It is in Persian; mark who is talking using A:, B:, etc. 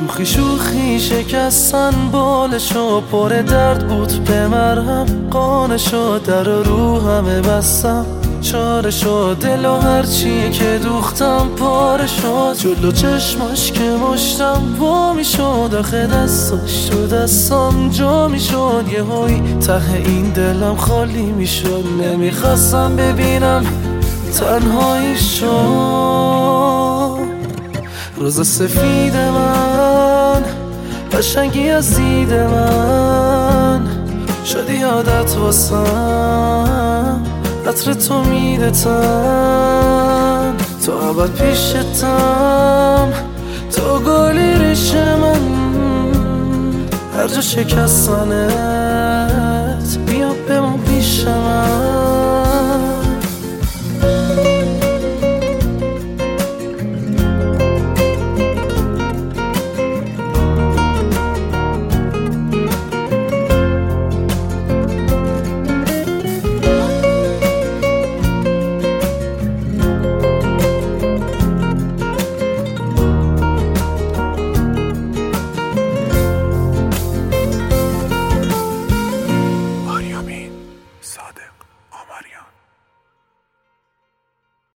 A: شوخی شوخی شکستن بالشو، پر درد بود به مرهم قانشو، در و رو همه بستم چاره شد، دل و هرچی که دوختم پاره شد، جلو چشماش که مشتم وا میشد، آخه دستاش تو دستام جا میشد، یه هایی ته این دلم خالی میشد، نمیخواستم ببینم تنهایی شد. روز سفید من قشنگی از دید من، شدی عادت واسم عطر تو میدتم، تو ابد پیشتم، تو گلی ریش من، هر جا شکستنت بیا بمون پیش من.